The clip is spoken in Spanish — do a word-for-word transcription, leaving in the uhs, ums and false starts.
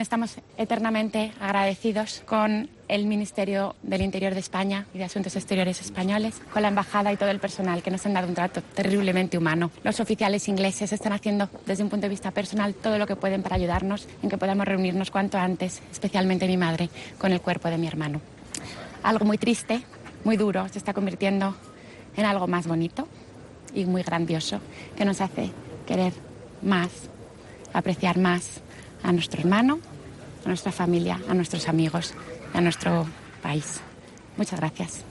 Estamos eternamente agradecidos con el Ministerio del Interior de España y de Asuntos Exteriores españoles, con la Embajada y todo el personal que nos han dado un trato terriblemente humano. Los oficiales ingleses están haciendo desde un punto de vista personal todo lo que pueden para ayudarnos en que podamos reunirnos cuanto antes, especialmente mi madre, con el cuerpo de mi hermano. Algo muy triste, muy duro, se está convirtiendo en algo más bonito y muy grandioso que nos hace querer más, apreciar más a nuestro hermano, a nuestra familia, a nuestros amigos, a nuestro país. Muchas gracias.